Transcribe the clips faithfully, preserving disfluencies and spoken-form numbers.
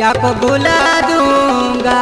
या को बुला दूंगा।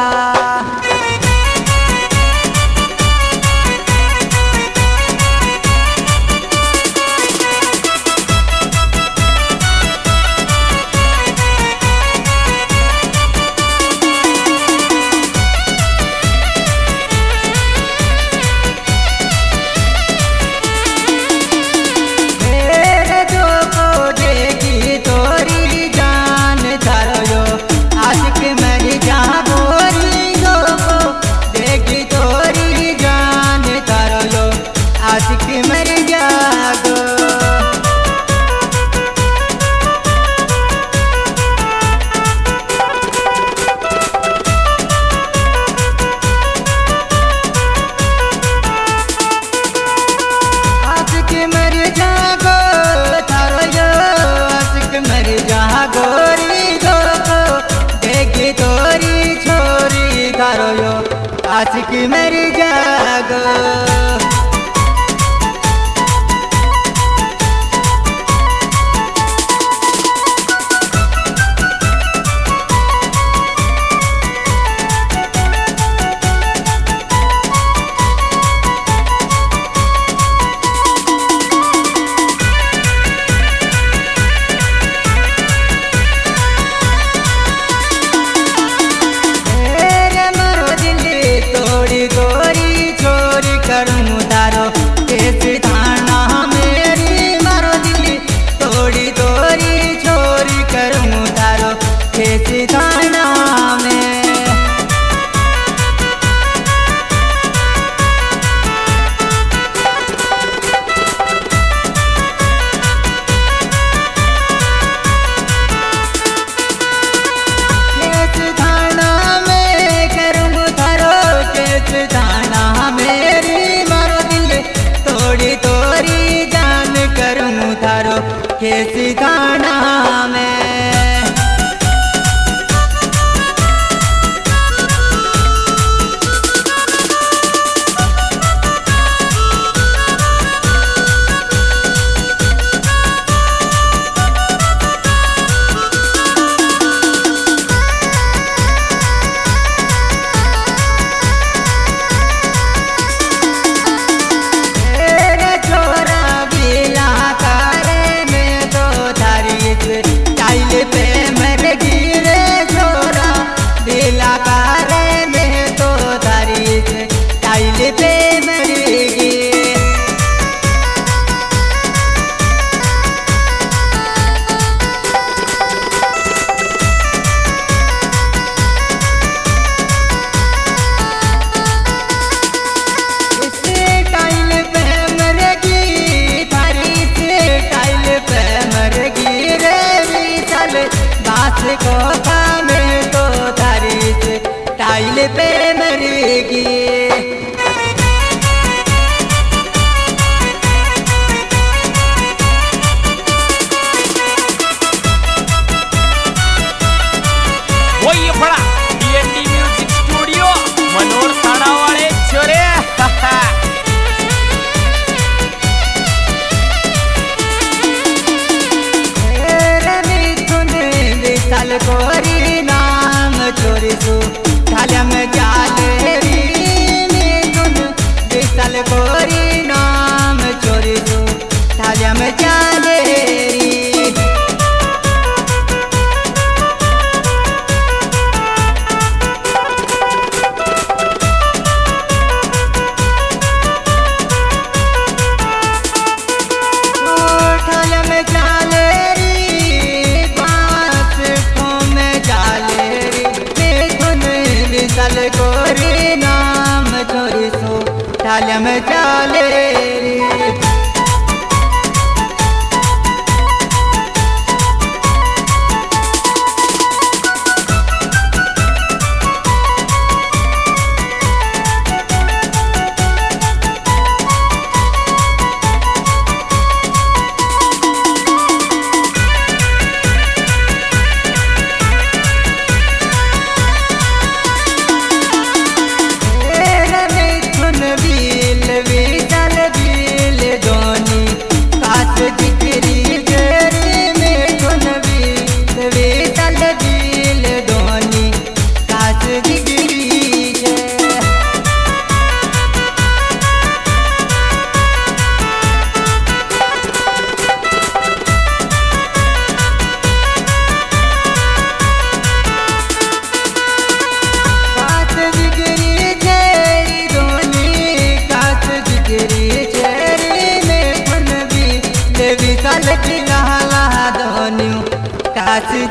आशिक मेरी जागो कैसी गाना में को कामे तो तारी से टाइल पे मरेगी। वही बड़ा डीएनडी म्यूजिक स्टूडियो मनोर थाना वाले छोरे साल कोरी नाम चोरी सु थालिया में जाले री मिथुन विशाल कोरी नाम चोरी सु थालिया में जाले री। थालिया में जाले री बात को में जाले री मिथुन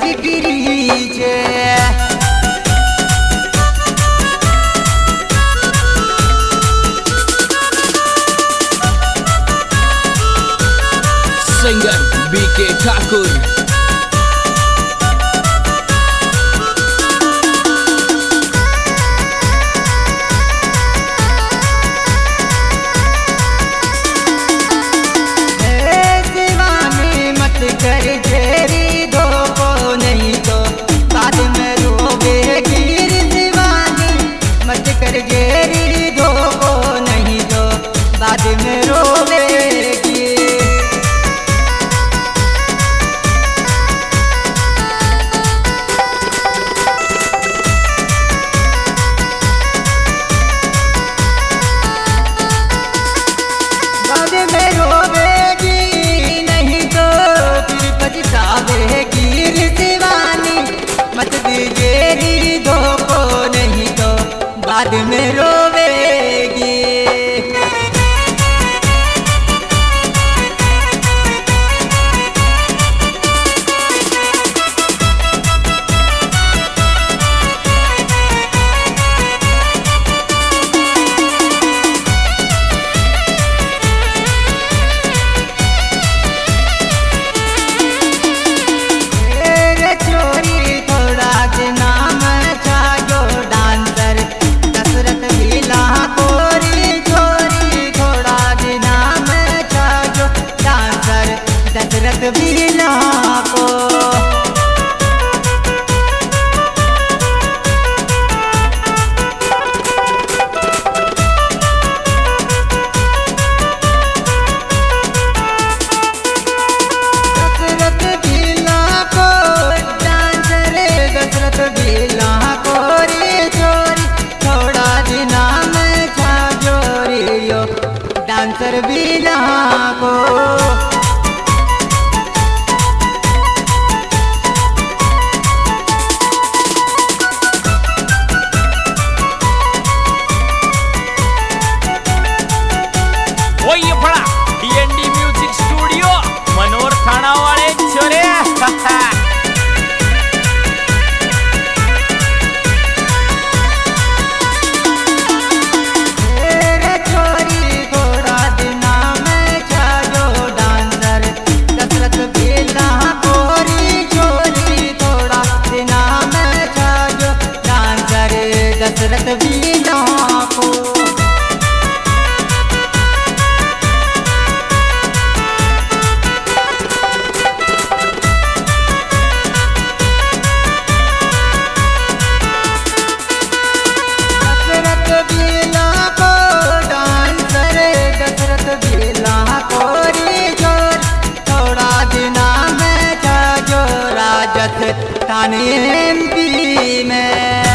गिरी छे। सिंगर बीके ठाकुर। कर जेरी धोखो नहीं तो बाद में रोवे गिर दीवानी मत कर जेरी धोखो नहीं तो बाद में रोवेगी। बाद में रोवेगी नहीं तो गिर दीवानी मत दीजेरी धोखो नहीं तो बाद में रोवेगी। दशरथ बीना को दशरथ बीना को डांसर दशरथ बीना को रे चोरी थोड़ा दिना में छा जोरियो डांसर बीना को। वही बड़ा डीएनडी म्यूजिक स्टूडियो मनोर थाना वाले छोरे। छोरी थोड़ा दिना में छाजो डांसर दशरथ बीना कोरी छोरी थोड़ा दिना में छाजो डांसर दशरथ बीना को। थाने एमपी में